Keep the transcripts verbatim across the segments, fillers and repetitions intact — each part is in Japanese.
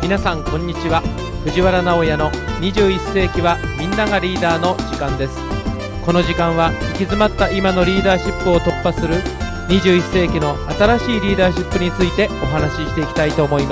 皆さんこんにちは。藤原直哉のにじゅういっ世紀はみんながリーダーの時間です。この時間は行き詰まった今のリーダーシップを突破するにじゅういっ世紀の新しいリーダーシップについてお話ししていきたいと思います。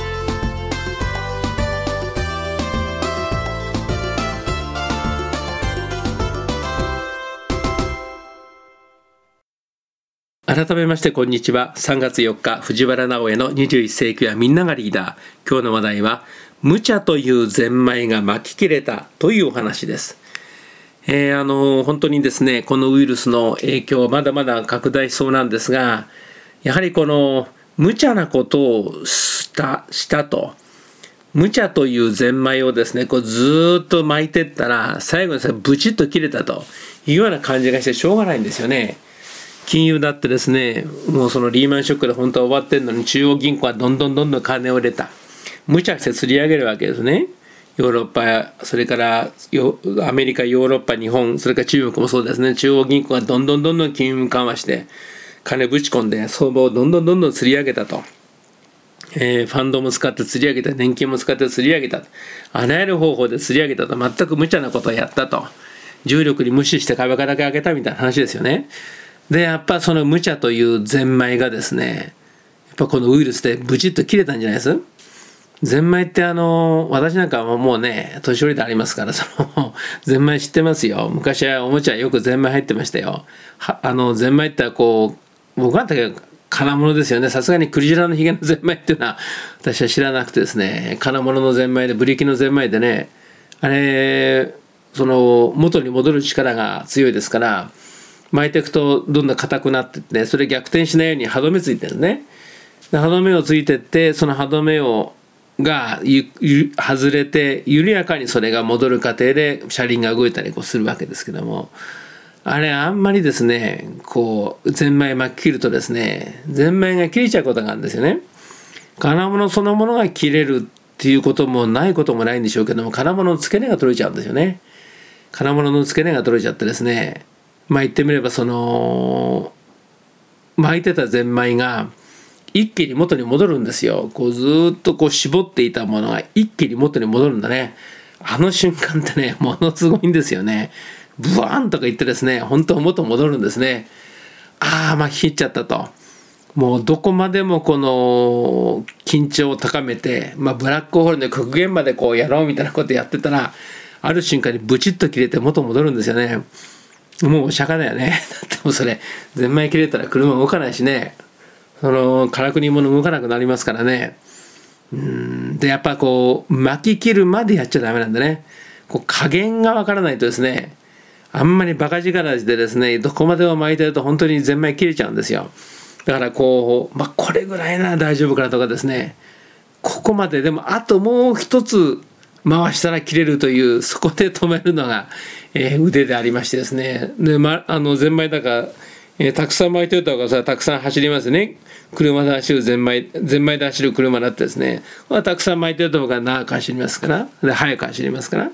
改めましてこんにちは。さんがつよっか藤原直哉のにじゅういっ世紀はみんながリーダー。今日の話題は無茶というゼンマイが巻き切れたというお話です。えー、あの本当にですね、このウイルスの影響まだまだ拡大しそうなんですが、やはりこの無茶なことをしたしたと無茶というゼンマイをですねこうずっと巻いてったら最後にさブチッと切れたというような感じがしてしょうがないんですよね。金融だってですね、もうそのリーマンショックで本当は終わってんのに中央銀行はどんどんどんどん金を入れた。無茶して釣り上げるわけですね。ヨーロッパ、それからアメリカ、ヨーロッパ、日本、それから中国もそうですね。中央銀行がどんどんどんどん金融緩和して金ぶち込んで相場をどんどんどんどん釣り上げたと。えー、ファンドも使って釣り上げた、年金も使って釣り上げた。あらゆる方法で釣り上げたと。全く無茶なことをやったと。重力に無視して株価だけ上げたみたいな話ですよね。でやっぱその無茶というゼンマイがですね、やっぱこのウイルスでブチッと切れたんじゃないです。ゼンマイってあの私なんかはもうね年寄りでありますから、そのゼンマイ知ってますよ。昔はおもちゃよくゼンマイ入ってましたよ。はあのゼンマイってこう僕なんて金物ですよね。さすがにクリジラのヒゲのゼンマイっていうのは私は知らなくてですね、金物のゼンマイでブリキのゼンマイでね、あれその元に戻る力が強いですから巻いていくとどんどん硬くなっていって、それ逆転しないように歯止めついてるね。で歯止めをついていって、その歯止めをがゆゆ外れて緩やかにそれが戻る過程で車輪が動いたりこうするわけですけども、あれあんまりですねこうゼンマイ巻き切るとですねゼンマイが切れちゃうことがあるんですよね。金物そのものが切れるっていうこともないこともないんでしょうけども、金物の付け根が取れちゃうんですよね。金物の付け根が取れちゃってですね、まあ言ってみればその巻いてたゼンマイが一気に元に戻るんですよ。こうずっとこう絞っていたものが一気に元に戻るんだね。あの瞬間ってねものすごいんですよね。ブワーンとか言ってですね、本当は元戻るんですね。ああ巻き切っちゃったと。もうどこまでもこの緊張を高めて、まあ、ブラックホールの極限までこうやろうみたいなことやってたら、ある瞬間にブチッと切れて元戻るんですよね。もう釈迦だよね。だってもうそれゼンマイ切れたら車動かないしね、そのからくりもの動かなくなりますからね。うーんでやっぱこう巻き切るまでやっちゃダメなんだね。こう加減がわからないとですね、あんまりバカ力でですねどこまでも巻いてると本当にゼンマイ切れちゃうんですよ。だからこう、まあ、これぐらいなら大丈夫かなとかですね、ここまででもあともう一つ回したら切れるという、そこで止めるのが、えー、腕でありましてですね。で、ま、あのゼンマイだから、えー、たくさん巻いてるとかさたくさん走りますね。車で走るゼンマイゼンマイで走る車だってですね、たくさん巻いてるとか長く走りますから、で早く走りますから、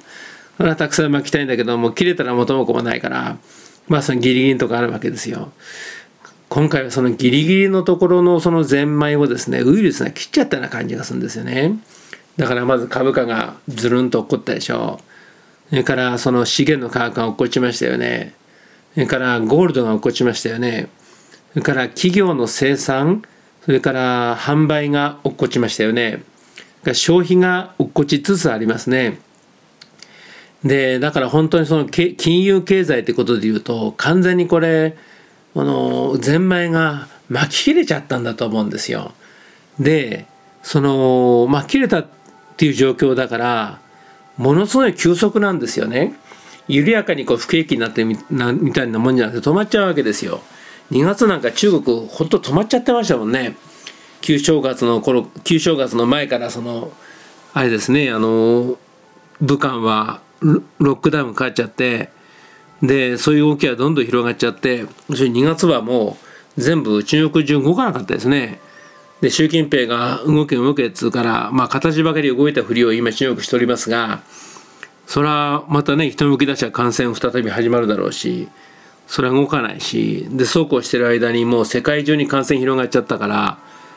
たくさん巻きたいんだけども切れたら元も子もないから、まあそのギリギリのとこあるわけですよ。今回はそのギリギリのところのそのゼンマイをですねウイルスが切っちゃったような感じがするんですよね。だからまず株価がずるんと落っこったでしょう。それからその資源の価格が落っこちましたよね。それからゴールドが落っこちましたよね。それから企業の生産、それから販売が落っこちましたよね。消費が落っこちつつありますね。でだから本当にその金融経済ってことでいうと完全にこれあのゼンマイが巻き切れちゃったんだと思うんですよ。でその巻き切れたっていう状況だからものすごい急速なんですよね。緩やかにこう不景気になってみなみたいなもんじゃなくて止まっちゃうわけですよ。にがつなんか中国ほんと止まっちゃってましたもんね。旧正月の頃旧正月の前からそのあれですね、あの武漢はロックダウンかかっちゃって、でそういう動きがどんどん広がっちゃって、そしてにがつはもう全部中国中動かなかったですね。で習近平が動け動けっつうから、まあ形ばかり動いたふりを今中国しておりますが、それはまたね人向き出しは感染再び始まるだろうし、それは動かないし、でそうこうしてる間にもう世界中に感染広がっちゃったから、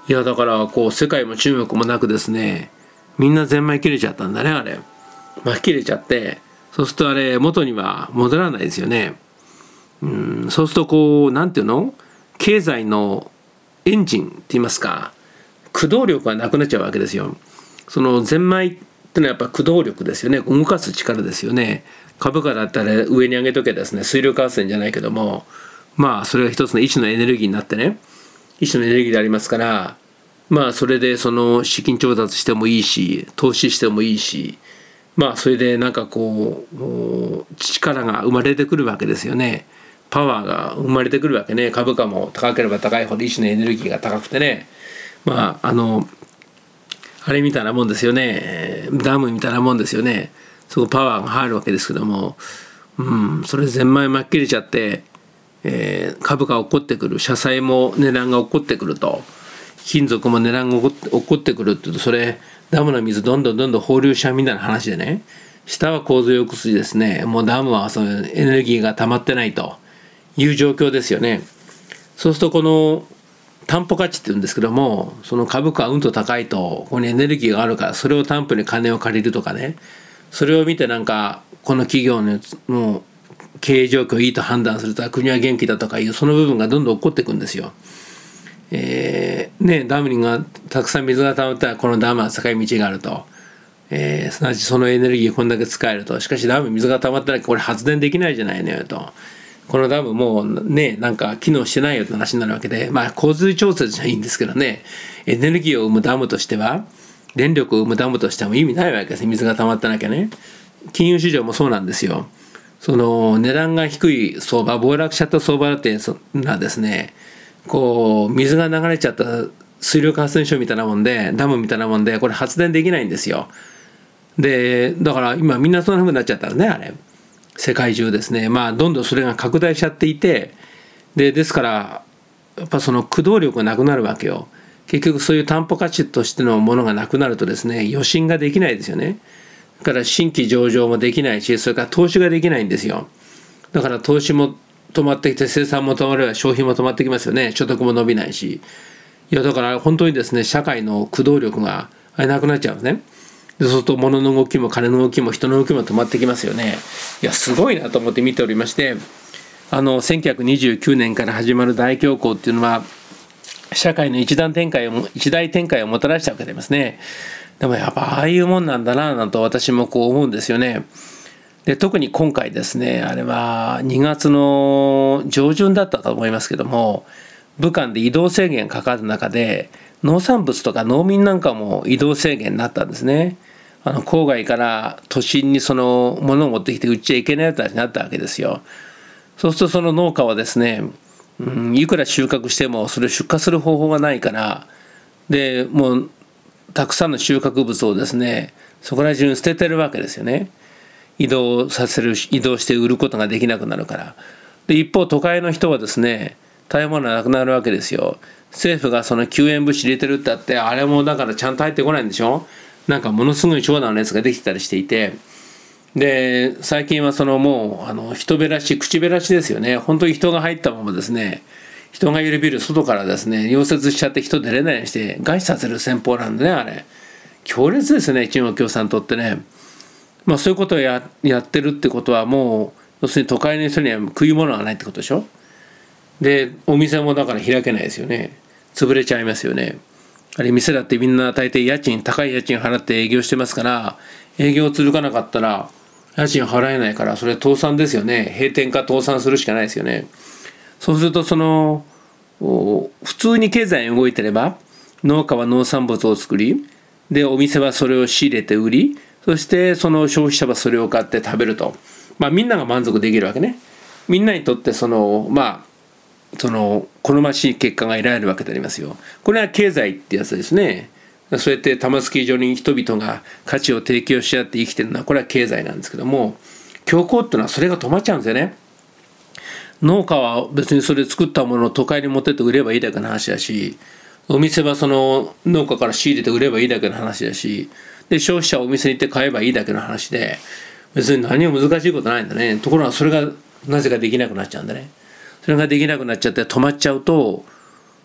いやだからこう世界も中国もなくですね、みんなゼンマイ切れちゃったんだね、あれ巻き切れちゃって、そうするとあれ元には戻らないですよね。うん、そうするとこうなんていうの、経済のエンジンって言いますか、駆動力がなくなっちゃうわけですよ。そのゼンマイってのはやっぱ駆動力ですよね、動かす力ですよね。株価だったら上に上げとけですね、水力発電じゃないけども、まあそれが一つの一種のエネルギーになってね、一種のエネルギーでありますから、まあそれでその資金調達してもいいし、投資してもいいし、まあそれでなんかこう力が生まれてくるわけですよね。パワーが生まれてくるわけね。株価も高ければ高いほど一種のエネルギーが高くてね、まああのあれみたいなもんですよね、ダムみたいなもんですよね。そこパワーが入るわけですけども、うん、それゼンマイ巻っ切れちゃって、えー、株価が起こってくる、社債も値段が起こってくると、金属も値段が起こってくるっていうと、それダムの水どんどんどんどん放流しちゃうみたいな話でね、下は洪水を起こすですね、もうダムはそのエネルギーが溜まってないという状況ですよね。そうするとこの担保価値って言うんですけども、その株価がうんと高いとここにエネルギーがあるから、それを担保に金を借りるとかね、それを見てなんかこの企業のもう経営状況いいと判断すると国は元気だとかいう、その部分がどんどん起こっていくんですよ。えーね、ダムにがたくさん水が溜まったらこのダムは使い道があると、えー、すなわちそのエネルギーこんだけ使えると。しかしダム水が溜まったらこれ発電できないじゃないのよと、このダムもうねなんか機能してないよって話になるわけで、まあ洪水調節じゃいいんですけどね、エネルギーを生むダムとしては、電力を生むダムとしても意味ないわけですね、水が溜まってなきゃね。金融市場もそうなんですよ。その値段が低い相場、暴落しちゃった相場だってそんなですね、こう水が流れちゃった水力発電所みたいなもんで、ダムみたいなもんで、これ発電できないんですよ。でだから今みんなそんな風になっちゃったらね、あれ世界中ですね、まあどんどんそれが拡大しちゃっていて、でですからやっぱその駆動力がなくなるわけよ。結局そういう担保価値としてのものがなくなるとですね、余震ができないですよね。だから新規上場もできないし、それから投資ができないんですよ。だから投資も止まってきて、生産も止まれば消費も止まってきますよね。所得も伸びないし、いやだから本当にですね、社会の駆動力があれなくなっちゃうんですね。でそうすると物の動きも金の動きも人の動きも止まってきますよね。いやすごいなと思って見ておりまして、あのせんきゅうひゃくにじゅうきゅうねんから始まる大恐慌っていうのは社会の一段展開を一大展開をもたらしたわけでますね。でもやっぱああいうもんなんだなぁなんと私もこう思うんですよね。で特に今回ですね、あれはにがつの上旬だったと思いますけども、武漢で移動制限がかかる中で農産物とか農民なんかも移動制限になったんですね。あの郊外から都心にその物を持ってきて売っちゃいけないやつになったわけですよ。そうするとその農家はですね、うん、いくら収穫してもそれを出荷する方法がないから、でもうたくさんの収穫物をですねそこら中に捨ててるわけですよね。移動させる移動して売ることができなくなるから。で一方都会の人はですね食べ物がなくなるわけですよ。政府がその救援物資入れてるってあって、あれもだからちゃんと入ってこないんでしょ。なんかものすごい長蛇の列ができてたりしていて、で最近はそのもうあの人べらし口べらしですよね。本当に人が入ったままですね、人がいるビル外からですね溶接しちゃって人出れないようにして外出させる戦法なんでね、あれ強烈ですね、中国共産党ってね。まあそういうことを や, やってるってことはもう要するに都会の人には食い物がないってことでしょ。でお店もだから開けないですよね。潰れちゃいますよね。あれ店だってみんな大抵家賃高い家賃払って営業してますから、営業続かなかったら家賃払えないから、それ倒産ですよね。閉店か倒産するしかないですよね。そうするとその普通に経済が動いてれば農家は農産物を作り、でお店はそれを仕入れて売り、そしてその消費者はそれを買って食べると、まあみんなが満足できるわけね。みんなにとってそのまあその好ましい結果が得られるわけでありますよ。これは経済ってやつですね。そうやって玉突き上に人々が価値を提供し合って生きてるのはこれは経済なんですけども、恐慌っていうのはそれが止まっちゃうんですよね。農家は別にそれ作ったものを都会に持ってって売ればいいだけの話だし、お店はその農家から仕入れて売ればいいだけの話だし、で消費者はお店に行って買えばいいだけの話で、別に何も難しいことないんだね。ところがそれがなぜかできなくなっちゃうんだね。それができなくなっちゃって止まっちゃうと、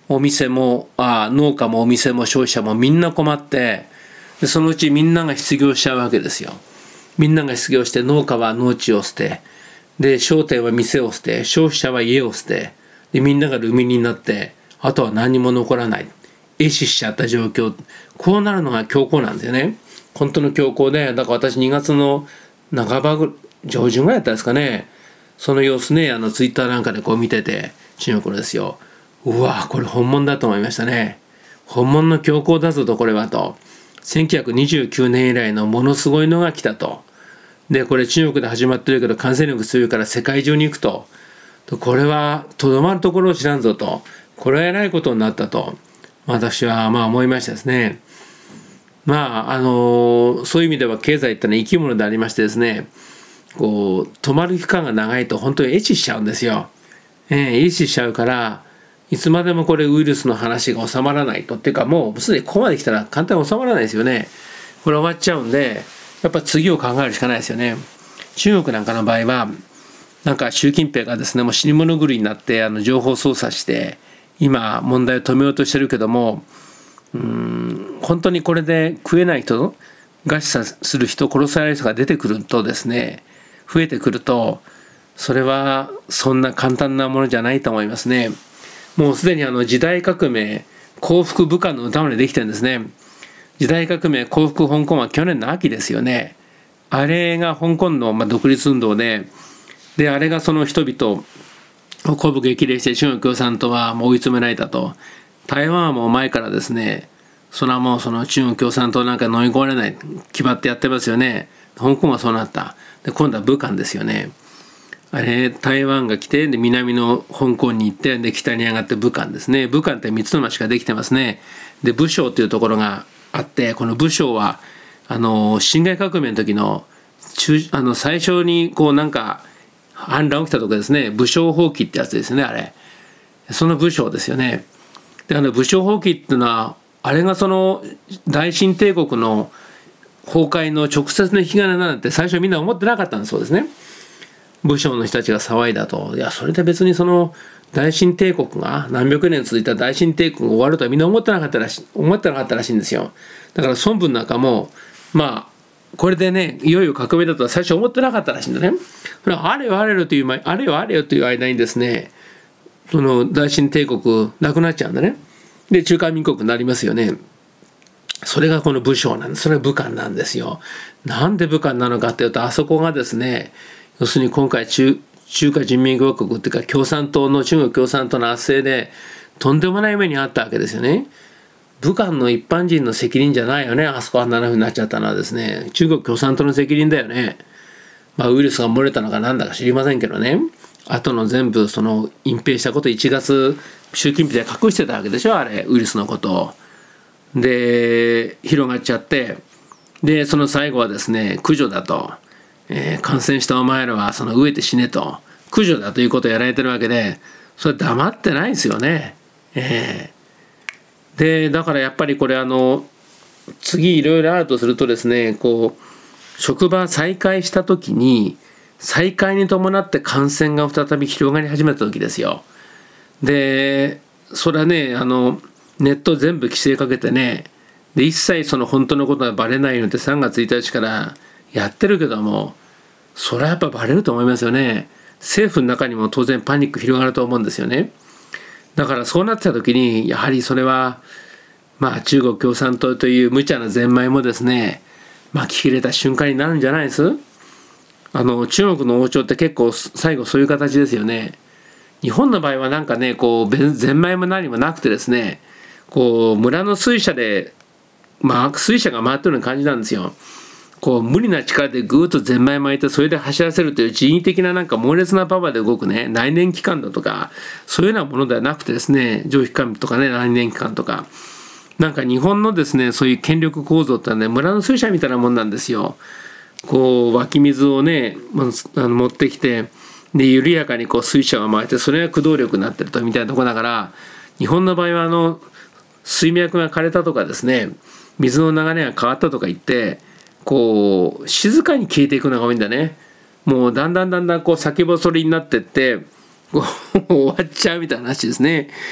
お店もあ農家もお店も消費者もみんな困って、でそのうちみんなが失業しちゃうわけですよ。みんなが失業して、農家は農地を捨て、で商店は店を捨て、消費者は家を捨て、でみんながルミになって、あとは何も残らない、壊死しちゃった状況。こうなるのが恐慌なんですよね。本当の恐慌で、だから私にがつの半ばぐ上旬ぐらいだったんですかね、その様子ね、あのツイッターなんかでこう見てて、中国のですよ、うわこれ本物だと思いましたね。本物の恐慌だぞと、これはと。せんきゅうひゃくにじゅうきゅうねん以来のものすごいのが来たと。でこれ中国で始まってるけど感染力強いから世界中に行くと。これはとどまるところを知らんぞと。これはえらいことになったと私はまあ思いましたですね。まああのそういう意味では経済ってのは生き物でありましてですね、こう止まる期間が長いと本当に壊死しちゃうんですよ。えー、壊死しちゃうから、いつまでもこれウイルスの話が収まらないと。っていうかもうすでにここまで来たら簡単に収まらないですよね。これ終わっちゃうんで、やっぱ次を考えるしかないですよね。中国なんかの場合はなんか習近平がですね、もう死に物狂いになってあの情報操作して今問題を止めようとしてるけども、うーん本当にこれで食えない人、餓死する人、殺される人が出てくるとですね、増えてくると、それはそんな簡単なものじゃないと思いますね。もうすでにあの時代革命幸福武漢の歌までできてるんですね。時代革命幸福香港は去年の秋ですよね。あれが香港のまあ独立運動で、であれがその人々を鼓舞激励して中国共産党はもう追い詰められたと。台湾はもう前からですね、それはもうその中国共産党なんか飲み込まれない決まってやってますよね。香港はそうなった。で今度は武漢ですよね。あれ台湾が来て、で南の香港に行って、で北に上がって武漢ですね。武漢ってみっつの町ができてますね。で武昌というところがあって、この武昌はあの辛亥革命の時の中あの最初にこうなんか反乱起きたとこですね。武昌蜂起ってやつですね。あれその武昌ですよね。であの武昌蜂起っていうのはあれがその大清帝国の崩壊の直接の引き金なんて最初みんな思ってなかったんだそうですね。武将の人たちが騒いだと。いやそれで別にその大清帝国が何百年続いた大清帝国が終わるとはみんな思ってなかったらしい思ってなかったらしいんですよ。だから孫文なんかもまあこれでねいよいよ革命だとは最初思ってなかったらしいんだね。あれよあれよというあれよあれよという間にですね、その大清帝国なくなっちゃうんだね。で中華民国になりますよね。それがこの武将なんです。それが武漢なんですよ。なんで武漢なのかっていうと、あそこがですね、要するに今回 中, 中華人民共和国っていうか共産党の中国共産党の圧政でとんでもない目にあったわけですよね。武漢の一般人の責任じゃないよね。あそこはあんなふうになっちゃったのはですね、中国共産党の責任だよね。まあウイルスが漏れたのかなんだか知りませんけどね。あとの全部その隠蔽したこといちがつ習近平で隠してたわけでしょ、あれウイルスのことを。で広がっちゃって、でその最後はですね駆除だと、えー、感染したお前らはその飢えて死ねと駆除だということをやられてるわけで、それ黙ってないですよね。えー、でだからやっぱりこれあの次いろいろあるとするとですね、こう職場再開した時に再開に伴って感染が再び広がり始めた時ですよ。でそれはねあのネット全部規制かけてね、で一切その本当のことがバレないようにってさんがつついたちからやってるけども、それはやっぱバレると思いますよね。政府の中にも当然パニック広がると思うんですよね。だからそうなってた時にやはりそれはまあ中国共産党という無茶なゼンマイもですね巻き切れた瞬間になるんじゃないです。あの中国の王朝って結構最後そういう形ですよね。日本の場合はなんかねこうゼンマイも何もなくてですね、こう村の水車でまあ水車が回ってるような感じなんですよ。こう無理な力でぐーっとゼンマイ巻いてそれで走らせるという人為的ななんか猛烈なパワーで動くね内燃機関だとかそういうようなものではなくてですね、蒸気機関とかね内燃機関とかなんか日本のですねそういう権力構造ってのはね村の水車みたいなもんなんですよ。こう湧き水をねあの持ってきてで緩やかにこう水車が回ってそれが駆動力になってるとみたいなところだから、日本の場合はあの水脈が枯れたとかですね水の流れが変わったとか言ってこう静かに消えていくのが多いんだね。もうだんだんだんだんこう先細りになってってこう終わっちゃうみたいな話ですね。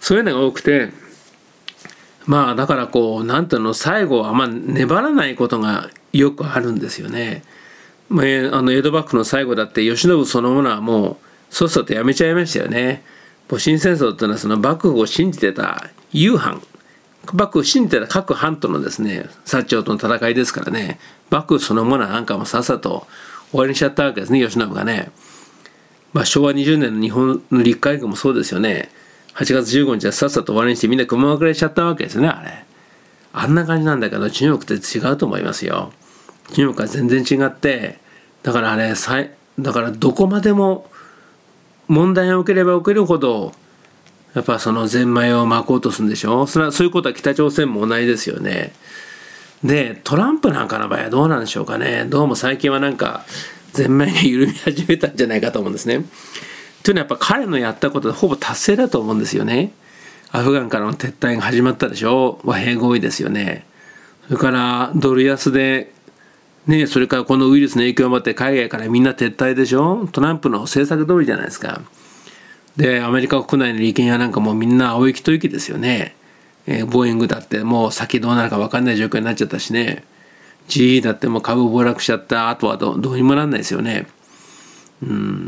そういうのが多くて、まあだからこうなんていうの、最後はあんま粘らないことがよくあるんですよね。まあ、あの江戸幕府の最後だって慶喜そのものはもうそっさとやめちゃいましたよね。戊辰戦争っていうのはその幕府を信じてた雄藩、幕府を信じてた各藩とのですね薩長との戦いですからね、幕府そのものはなんかもうさっさと終わりにしちゃったわけですね、慶喜がね。まあ、しょうわにじゅうねんの日本の陸海軍もそうですよね。はちがつじゅうごにちはさっさと終わりにしてみんな雲隠れしちゃったわけですよね、あれ。あんな感じなんだけど、中国って違うと思いますよ。中国は全然違って、だからあれ、だからどこまでも問題が起きれば起きるほど、やっぱそのゼンマイを巻こうとするんでしょ。それはそういうことは北朝鮮も同じですよね。で、トランプなんかの場合はどうなんでしょうかね。どうも最近はなんか、ゼンマイが緩み始めたんじゃないかと思うんですね。というのはやっぱ彼のやったことでほぼ達成だと思うんですよね。アフガンからの撤退が始まったでしょ。和平合意ですよね。それからドル安で、ね、それからこのウイルスの影響を持って海外からみんな撤退でしょ。トランプの政策通りじゃないですか。で、アメリカ国内の利権屋なんかもうみんな青息吐息ですよね。えー、ボーイングだってもう先どうなるか分かんない状況になっちゃったしね。ジーイー だってもう株暴落しちゃった後は ど, どうにもなんないですよね。うん、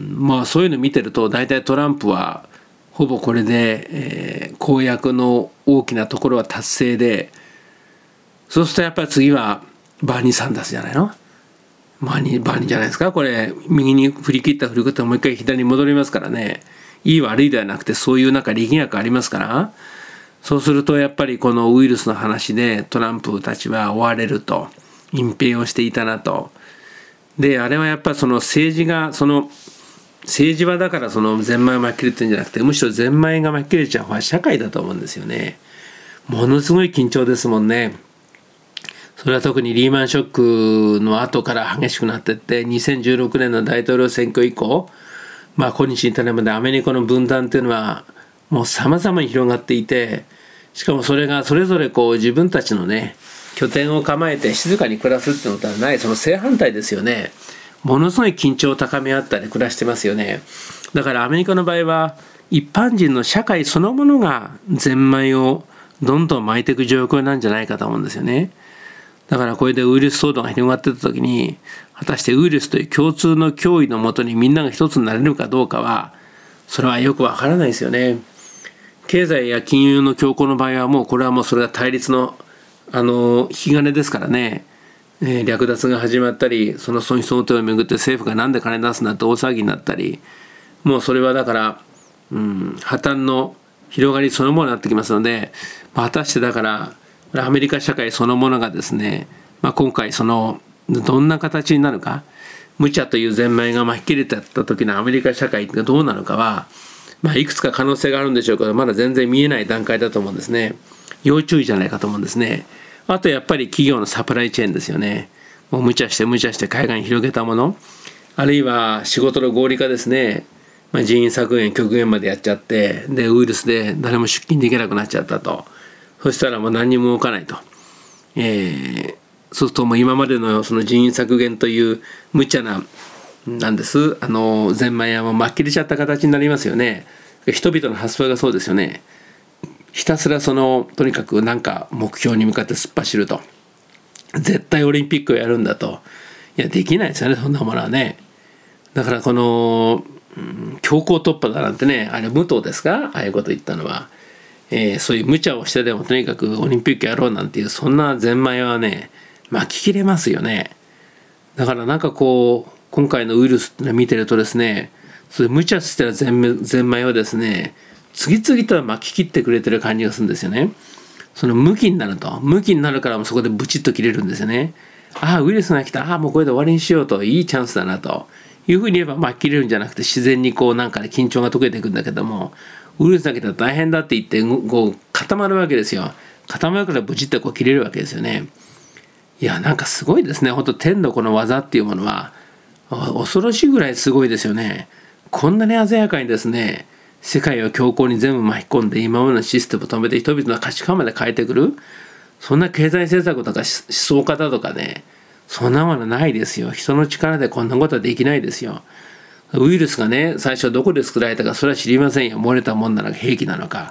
まあそういうの見てると大体トランプはほぼこれで、えー、公約の大きなところは達成で、そうするとやっぱり次はバーニー・サンダースじゃないの。バーニー、バーニーじゃないですか。これ右に振り切った振り方もう一回左に戻りますからね。いい悪いではなくてそういうなんか力学ありますから、そうするとやっぱりこのウイルスの話でトランプたちは追われると、隠蔽をしていたなと。で、あれはやっぱりその政治がその政治はだからそのゼンマイを巻き切れてるんじゃなくて、むしろゼンマイが巻き切れちゃう方は社会だと思うんですよね。ものすごい緊張ですもんね。それは特にリーマンショックの後から激しくなっていって、にせんじゅうろくねんの大統領選挙以降、まあ今日に至るまでアメリカの分断っていうのはもう様々に広がっていて、しかもそれがそれぞれこう自分たちのね拠点を構えて静かに暮らすっていうことはない、その正反対ですよね。ものすごい緊張を高め合ったり暮らしてますよね。だからアメリカの場合は一般人の社会そのものがゼンマイをどんどん巻いていく状況なんじゃないかと思うんですよね。だからこれでウイルス騒動が広がっていった時に、果たしてウイルスという共通の脅威のもとにみんなが一つになれるかどうかは、それはよくわからないですよね。経済や金融の恐慌の場合はもうこれはもうそれが対立のあの引き金ですからね、えー、略奪が始まったり、その損失想定をめぐって政府がなんで金出すんだって大騒ぎになったり、もうそれはだから、うん、破綻の広がりそのものになってきますので、まあ、果たしてだからアメリカ社会そのものがですね、まあ、今回そのどんな形になるか、無茶というゼンマイが巻き切れてった時のアメリカ社会がどうなるかは、まあ、いくつか可能性があるんでしょうけど、まだ全然見えない段階だと思うんですね。要注意じゃないかと思うんですね。あとやっぱり企業のサプライチェーンですよね。もう無茶して無茶して海外に広げたもの、あるいは仕事の合理化ですね。まあ、人員削減極限までやっちゃって、でウイルスで誰も出勤できなくなっちゃったと。そしたらもう何にも動かないと。えー、そうするともう今までのその人員削減という無茶ななんですあのゼンマイはもう巻っ切れちゃった形になりますよね。人々の発想がそうですよね。ひたすらそのとにかくなんか目標に向かって突っ走ると、絶対オリンピックをやるんだと。いやできないですよね、そんなものはね。だからこの、うん、強行突破だなんてね、あれ武藤ですか、ああいうこと言ったのは、えー、そういう無茶をしてでもとにかくオリンピックやろうなんていう、そんなゼンマイはね巻き切れますよね。だからなんかこう今回のウイルスってのを見てるとですね、それ無茶してたゼンマイをですね次々と巻き切ってくれてる感じがするんですよね。その向きになると、向きになるからもそこでブチッと切れるんですよね。ああウイルスが来た、ああもうこれで終わりにしようと、いいチャンスだなというふうに言えば巻き切れるんじゃなくて、自然にこうなんかね緊張が解けていくんだけども、ウイルスだけだと大変だって言ってこう固まるわけですよ。固まるからブチッとこう切れるわけですよね。いやなんかすごいですね。本当天のこの技っていうものは恐ろしいぐらいすごいですよね。こんなに鮮やかにですね世界を恐慌に全部巻き込んで今までのシステムを止めて人々の価値観まで変えてくる、そんな経済政策とか思想家だとかね、そんなものないですよ。人の力でこんなことはできないですよ。ウイルスがね最初どこで作られたかそれは知りませんよ。漏れたもんなのか兵器なのか、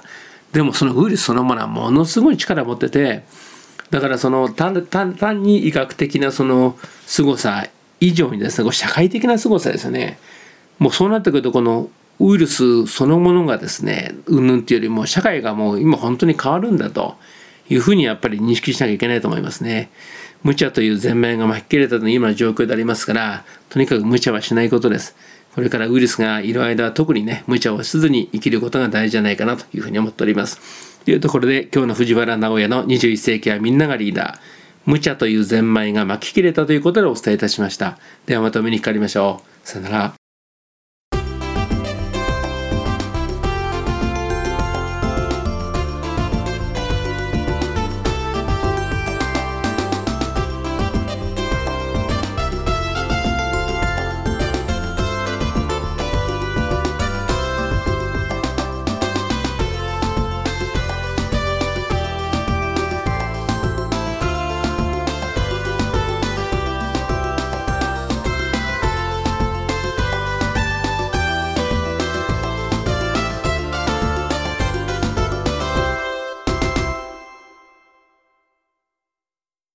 でもそのウイルスそのものはものすごい力を持ってて、だからその単単単に医学的なその凄さ以上にですね、社会的な凄さですよね。もうそうなってくると、このウイルスそのものがですねうんぬんっていうよりも、社会がもう今本当に変わるんだというふうにやっぱり認識しなきゃいけないと思いますね。無茶という全面が巻き切れたという今の状況でありますから、とにかく無茶はしないことです。これからウイルスがいる間は特にね、無茶をせずに生きることが大事じゃないかなというふうに思っております。というところで、今日の藤原直哉のにじゅういっ世紀はみんながリーダー、無茶というゼンマイが巻き切れたということでお伝えいたしました。ではまたお目にかかりましょう。さよなら。